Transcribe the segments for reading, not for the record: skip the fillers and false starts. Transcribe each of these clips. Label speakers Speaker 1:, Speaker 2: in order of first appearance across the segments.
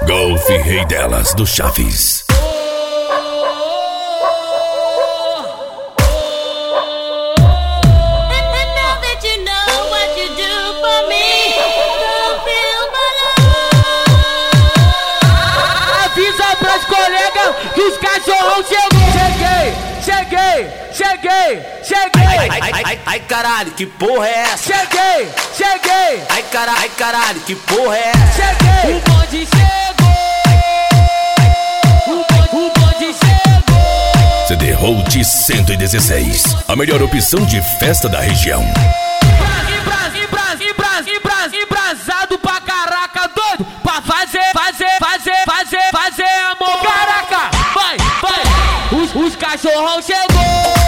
Speaker 1: Golf Rei delas do Chaves.
Speaker 2: Avisa pras colegas que os cachorrão chegou. Cheguei.
Speaker 3: Ai, caralho, que porra é essa?
Speaker 2: Cheguei.
Speaker 3: Ai, caralho, que porra é essa?
Speaker 2: Cheguei. O bonde chegou. O bonde chegou.
Speaker 1: CD Holt 116, a melhor opção de festa da região.
Speaker 2: Embrasado pra caraca, doido pra fazer amor. Caraca, vai. Os cachorrão chegou.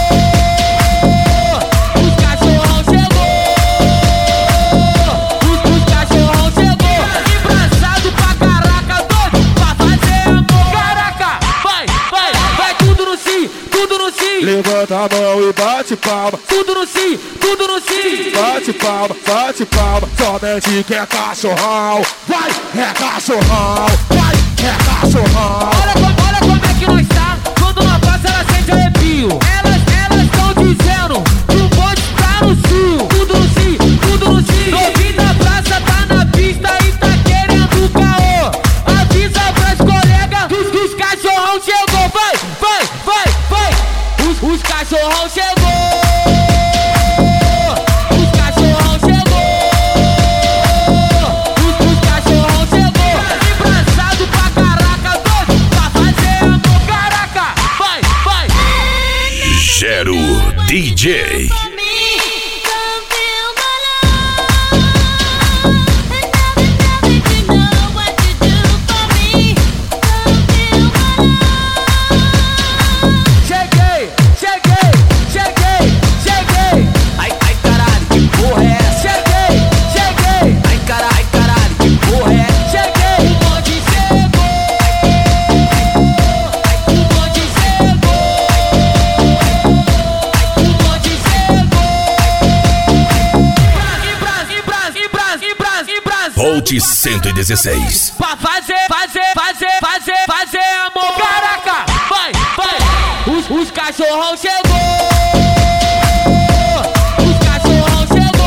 Speaker 2: Embrasado pra caraca, doido pra fazer amor. Caraca, vai tudo no sim.
Speaker 4: Levanta a mão e bate palma.
Speaker 2: Tudo no sim.
Speaker 4: Bate palma, somente que é cachorrão. Vai, é cachorrão.
Speaker 2: Olha como é que nós tá. Quando nós passa, ela sente arrepio. Elas tão dizendo que o bonde tá no cio. Tudo no cio. Novinho da praça tá na pista e tá querendo caô. Avisa pras colegas que os cachorrão chegou. Vai. Os cachorrão chegou. Embrasado pra caraca, doido pra fazer amor. Caraca, vai.
Speaker 1: Gero DJ. Holt 116.
Speaker 2: Pra fazer amor. Caraca, vai. Os cachorrão chegou. Os cachorrão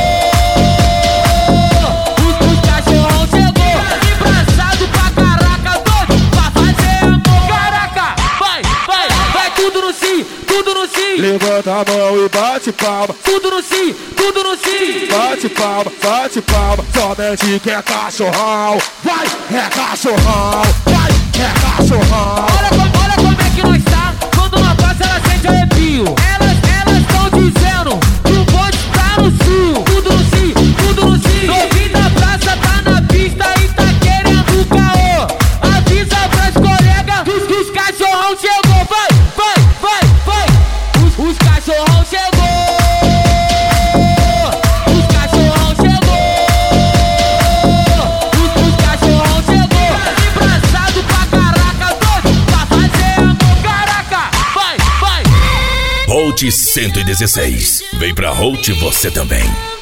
Speaker 2: chegou. Embrasado pra caraca, doido pra fazer amor. Caraca, vai tudo no sim.
Speaker 4: Levanta a mão e bate palma.
Speaker 2: Tudo no sim.
Speaker 4: Bate palma, somente que é cachorrão. Vai, é cachorrão.
Speaker 2: Olha como é que nós tá. Quando nós passa, ela sente arrepio. Elas tão dizendo que o bonde tá no cio. Tudo no cio. Novinho da praça tá na pista e tá querendo caô. Avisa pras colegas que os cachorrão chegou. Vai. Os cachorrão chegou. Embrasado pra caraca, doido pra fazer amor. Caraca, vai.
Speaker 1: Holt 116. Vem pra Holt você também.